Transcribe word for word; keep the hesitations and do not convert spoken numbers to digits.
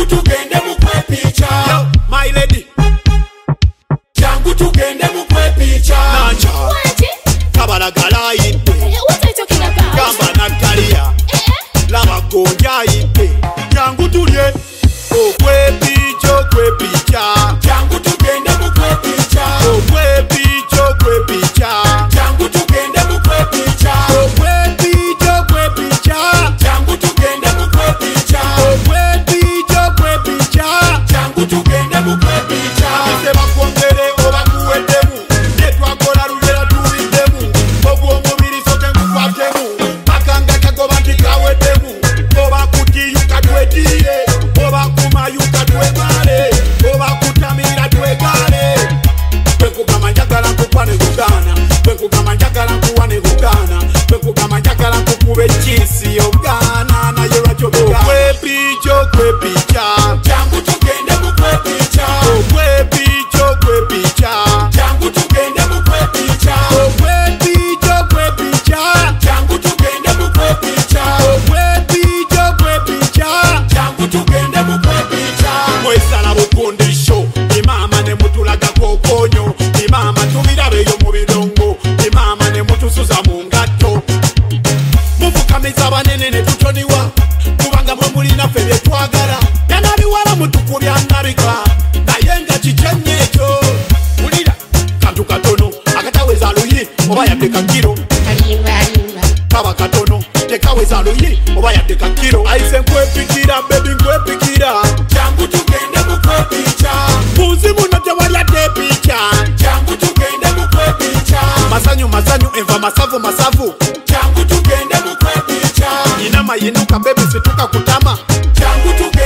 Jangu tugende mukwe picha. Yo, my lady. Jangu tugende mukwe picha. Nanja. What? Kabalagala ite. What are you talking about? Gamba nakalia. Eh? Lava gonja ite. Jangu tulye. Okwe picha, okwe picha. Jangu tugende mukwe picha. Okwe picha, okwe picha. Jangu tugende mukwe picha. Okwe picha, okwe picha. Jangu tugende mukwe picha. Okwe picha, okwe picha. Jangu tugende mukwe picha. Seba kwongere oba kuwedemu. Netwakola lugera tuwidemu. Ogwo omubiri soke ngukwatemu. Makanga kagoba ntikawedemu. Oba kutiyuka twetire. Oba kumayuka twemale. Oba kutamira twegale. Bwekugamba njagala nkukwane kugana. Bwekugamba njagala nkuwane kugana. Bwekugamba njagala nkukube chisi ogana. Naye lwakyo bugana. Okwe picha, okwe picha. Jangu tugende mukwe picha. Okwe picha, okwe picha. Jangu tugende mukwe picha. Okwe picha, okwe picha. Jangu tugende mukwe picha. Okwe picha, okwe picha. Jangu tugende mukwe picha. Mwesala bukundisho imama ne mutulaga kokonyo imama tubirabeyo mu birongo imama ne mutusuza mu ngatto mufukamiza banene ne tutoniwa kubanga mwe mulina ffe bye twagala yanabiwala mutukubya nabika naye nga kicanye ekyo wulira kantu katono akataweza luyi oba yadde kakiro kaba katono tekaweza luyi oba yadde kakiro ayise nkwepikira bebi nkwepikira Jangu tugende mukwe picha. Muzi muno tewalyadde picha. Jangu tugende mukwe picha. Masanyu masanyu enva masavu masavu. Jangu tugende mukwe picha. Inama yinuka baby situka kutama. Jangu tugende